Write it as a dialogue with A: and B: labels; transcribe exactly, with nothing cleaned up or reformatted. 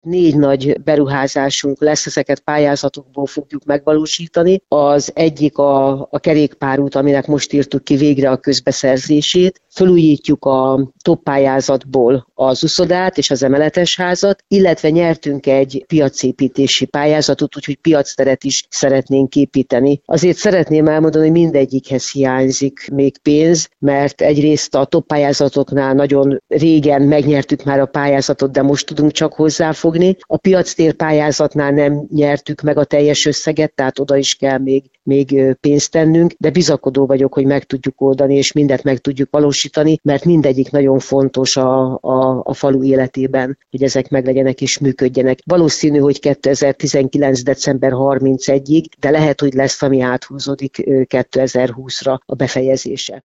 A: Négy nagy beruházásunk lesz, ezeket pályázatokból fogjuk megvalósítani. Az egyik a, a kerékpárút, aminek most írtuk ki végre a közbeszerzését. Fölújítjuk a top pályázatból az uszodát és az emeletes házat, illetve nyertünk egy piacépítési pályázatot, úgyhogy piacteret is szeretnénk építeni. Azért szeretném elmondani, hogy mindegyikhez hiányzik még pénz, mert egyrészt a top pályázatoknál nagyon régen megnyertük már a pályázatot, de most tudunk csak hozzáfogni. A piactér pályázatnál nem nyertük meg a teljes összeget, tehát oda is kell még, még pénzt tennünk, de bizakodó vagyok, hogy meg tudjuk oldani, és mindet meg tudjuk valósítani, mert mindegyik nagyon fontos a, a, a falu életében, hogy ezek meglegyenek és működjenek. Valószínű, hogy kétezer-tizenkilenc. december harmincegyedikéig, de lehet, hogy lesz, ami áthúzódik kétezer-húszra a befejezése.